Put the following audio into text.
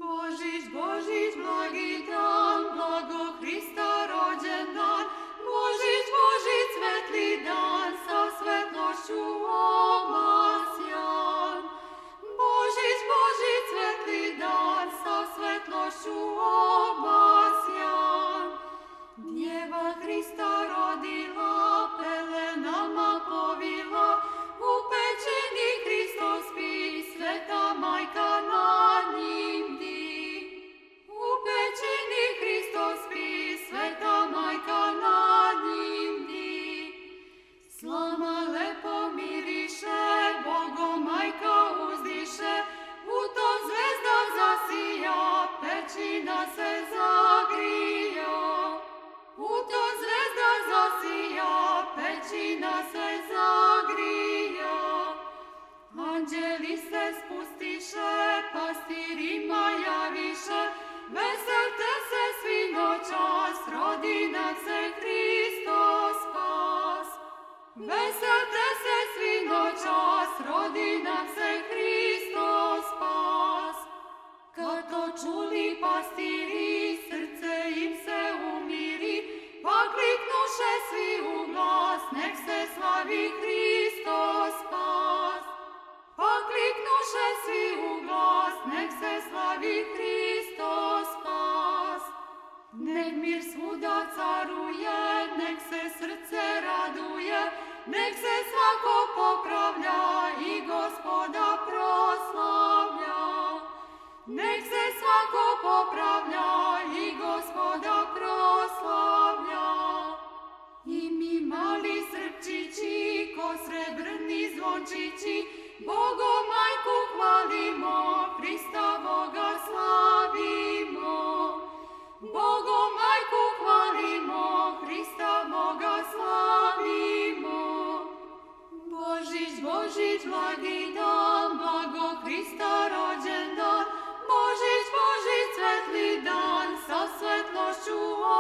Božić, Božić, blagi dan, blago Hrista rođen dan. Božić, Božić, svetli dan, sa svetlošću obasjan. Božić, Božić, svetli dan, sa svetlošću obasjan. Djeva Hrista rodila, pelenama povila, u pećini Hristos spi, sveta majka nad njim di. U pećini Hristos spi, sveta majka nad njim di. Slama lepo miriše, Bogom majka uzdiše, u tom zvezda zasija, pećina se zagrija. U tom zvezda zasija, pećina se zagrija. Anđeli se spustiše, pastirima javiše, veselte se svi noćas, rodi nam se Hristos spas. Veselte se svi noćas, rodi nam se Hristos spas. Kad to čuli pastiri, srce im se umiri, pa kliknuše svi u glas, nek se slavi Hristos spas. Pa kliknuše svi u glas, nek se slavi Hristos spas. Nek mir svuda caruje, nek se srce raduje, nek se svako popravlja i Gospoda proslavlja. Nek se svako popravlja i Gospoda proslavlja. I mi mali srpčići, ko srebrni zvončići, Bogo majku hvalimo, Hrista Boga slavimo. Bogo majku hvalimo, Hrista Boga slavimo. Božić, Božić, blagi dan, blago Hrista rođen dan. Božić, Božić, svetli dan, sa svetlošću